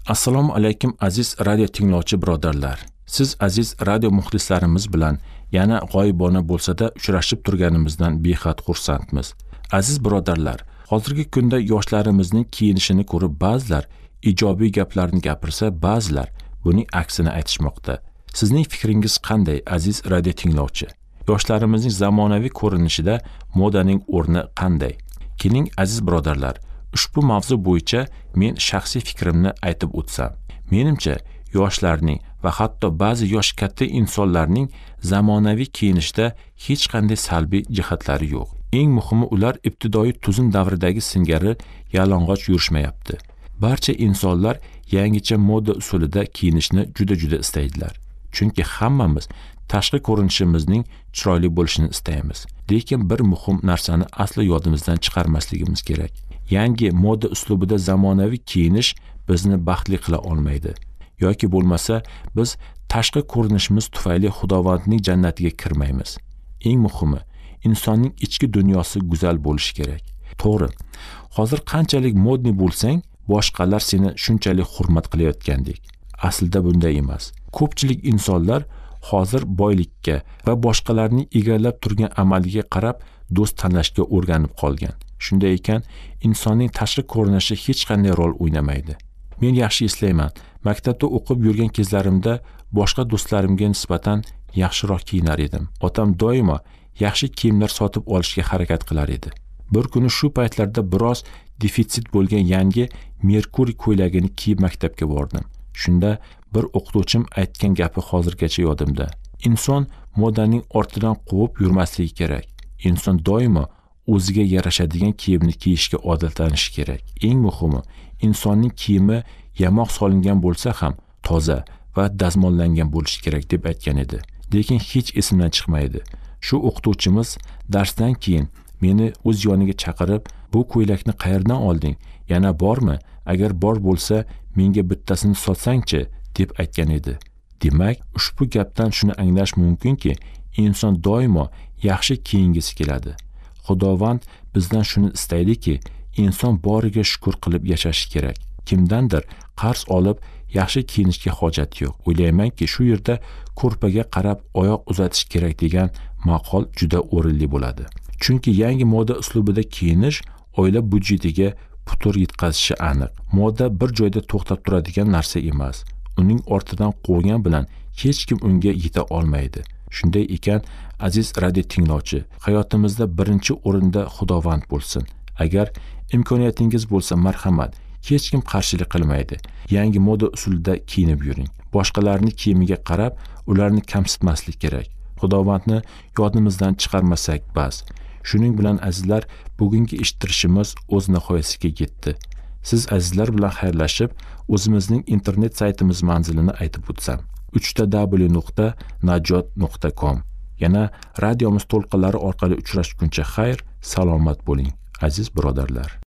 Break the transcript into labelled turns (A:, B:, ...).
A: Assalomu alaykum aziz radio tinglovchi birodarlar. Siz aziz radio muxlislarimiz bilan yana g'oyibona bo'lsa-da uchrashib turganimizdan behad xursandmiz. Aziz birodarlar, hozirgi kunda yoshlarimizning kiyinishini ko'rib ba'zilar ijobiy gaplarni gapirsa, ba'zilar buning aksini aytishmoqda. Sizning fikringiz qanday aziz radio tinglovchi? Yoshlarimizning zamonaviy ko'rinishida modaning o'rni qanday? Keling aziz birodarlar, ushbu mavzu bo'yicha men shaxsiy fikrimni aytib o'tsam. Menimcha, yoshlarning va hatto ba'zi yoshi katta insonlarning zamonaviy kiyinishda hech qanday salbiy jihatlari yo'q. Eng muhimi, ular ibtidoiy tuzum davridagi singari yalang'och yurishmayapti. Barcha insonlar yangicha moda usulida kiyinishni juda istaydilar. Chunki hammamiz tashqi ko'rinishimizning chiroyli bo'lishini istaymiz. Lekin bir muhim narsani aslo yodimizdan chiqarmasligimiz kerak. Yangi moda uslubida zamonaviy kiyinish bizni baxtli qila olmaydi. Yoki bo'lmasa biz tashqi ko'rinishimiz tufayli Xudovandning jannatiga kirmaymiz. Eng muhimi, insonning ichki dunyosi go'zal bo'lishi kerak. To'g'ri. Hozir qanchalik modniy bo'lsang, boshqalar seni shunchalik hurmat qilayotgandek. Aslida bunday emas. Ko'pchilik insonlar hozir boylikka va boshqalarning egallab turgan amaliga qarab do'st tanlashga o'rganib qolgan. Shunday ekan, insonning tashqi ko'rinishi hech qanday rol o'ynamaydi. Men yaxshi eslayman, maktabda o'qib yurgan kezlarimda boshqa do'stlarimga nisbatan yaxshiroq kiyinar edim. Otam doimo yaxshi kiyimlar sotib olishga harakat qilar edi. Bir kuni shu paytlarda biroz defitsit bo'lgan yangi Merkuriy ko'ylagini kiyib maktabga bordim. Shunda bir o'qituvchim aytgan gapi hozirgacha yodimda. Inson modaning ortidan quvib yurmasligi kerak. Inson doimo o'ziga yarashadigan kiyimni kiyishga odatlanishi kerak. Eng muhimi, insonning kiyimi yamoq solingan bo'lsa ham toza va dazmollangan bo'lishi kerak deb aytgan edi. Lekin hech esimdan chiqmaydi. Shu o'qituvchimiz darsdan keyin meni o'z yoniga chaqirib, "Bu ko'ylakni qayerdan olding? Yana bormi? Agar bor bo'lsa, menga bittasini sotsang-chi?" deb aytgan edi. Demak, ushbu gapdan shuni anglash mumkinki, inson doimo yaxshi kiyingisi keladi. Xudovand bizdan shuni istaydiki, inson boriga shukr qilib yashashi kerak. Kimdandir qarz olib yaxshi kiyinishga hojat yo'q. O'ylaymanki, shu yerda ko'rpaga qarab oyoq uzatish kerak degan maqol juda o'rinli bo'ladi. Chunki yangi moda uslubida kiyinish oila budjetiga putur yetkazishi aniq. Moda bir joyda to'xtab turadigan narsa emas. Uning ortidan quvgan bilan hech kim unga yeta olmaydi. Shunday ekan, aziz radio tinglovchi, hayotimizda birinchi o'rinda Xudovand bo'lsin. Agar imkoniyatingiz bo'lsa, marhamat, hech kim qarshilik qilmaydi. Yangi moda usulida kiyinib yuring. Boshqalarning kiyimiga qarab, ularni kamsitmaslik kerak. Xudovandni yodimizdan chiqarmasak bas. Shuning bilan azizlar, bugungi eshittirishimiz o'z nihoyasiga yetdi. Siz azizlar bilan xayrlashib, o'zimizning internet saytimiz manzilini aytib o'tsam. www.najot.com. Yana radiomiz to'lqinlari orqali uchrashguncha xayr, salomat bo'ling, aziz birodarlar.